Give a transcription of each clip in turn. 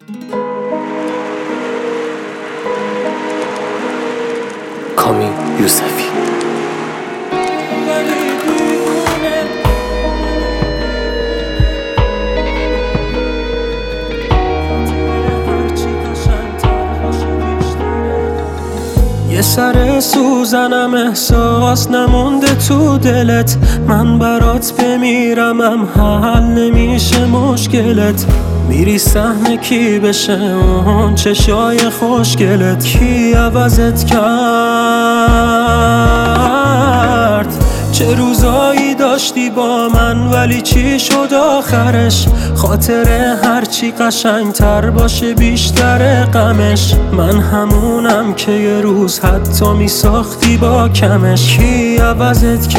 کامی یوسفی. یه سر سوزنم احساس نمونده تو دلت، من برات بمیرمم حل نمیشه مشکلت. میری سهم کی بشه اون چشای خوشگلت، کی عوضت کرد؟ چه روزایی داشتی با من ولی چی شد آخرش؟ خاطره هرچی قشنگتر باشه بیشتر غمش. من همونم که یه روز حتی میساختی با کمش، کی عوضت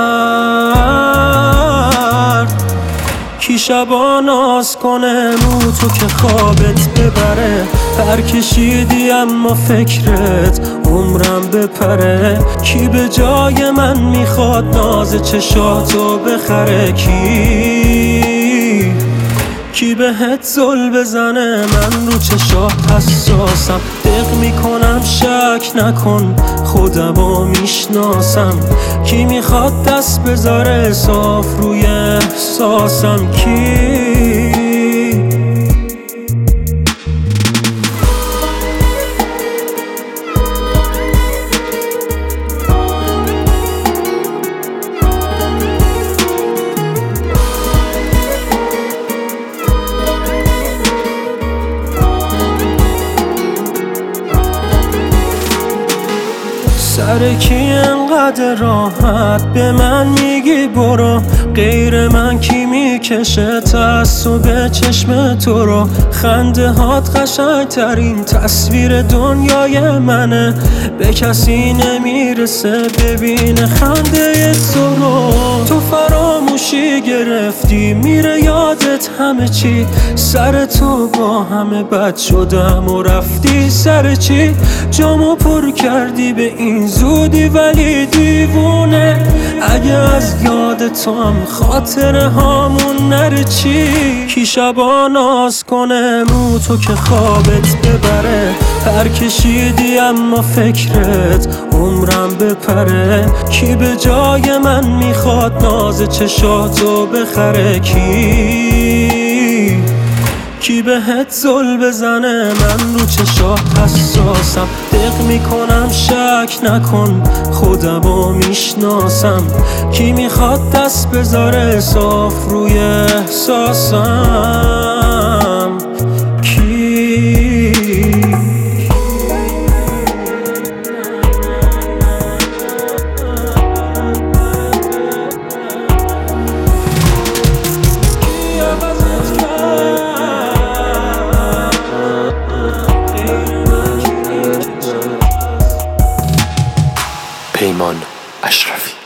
کرد؟ کی شبا ناز کنه مو تو که خوابت ببره؟ پر کشیدی اما فکرت عمرم بپره. کی به جای من میخواد ناز چشاتو بخره؟ کی بهت زل بزنه؟ من رو چشات حساسم، دق میکنم شک نکن خودمو میشناسم. کی میخواد دست بذاره صاف روی احساسم؟ کی؟ سر کی انقدر راحت به من میگی برو؟ غیر من کی میکشه تعصب چشم تو رو؟ خنده هات قشنگترین تصویر دنیای منه، به کسی نمیرسه ببین خنده تو رو. تو فراموشی گرفتی میره یادت همه چی، سر تو با همه بد شدم و رفتی سر چی؟ جامو پر کردی به این زودی ولی دیوونه، اگه از یاد تو هم خاطره هامون نره چی؟ کی شبا ناز کنه مو تو که خوابت ببره؟ پر کشیدی اما فکرت عمرم بپره. کی به جای من میخواد ناز چشاتو بخره؟ کی بهت زل بزنه؟ من رو چشات حساسم، دق میکنم شک نکن خودمو میشناسم. کی میخواد دست بذاره صاف روی احساسم؟ پیمان اشرفی.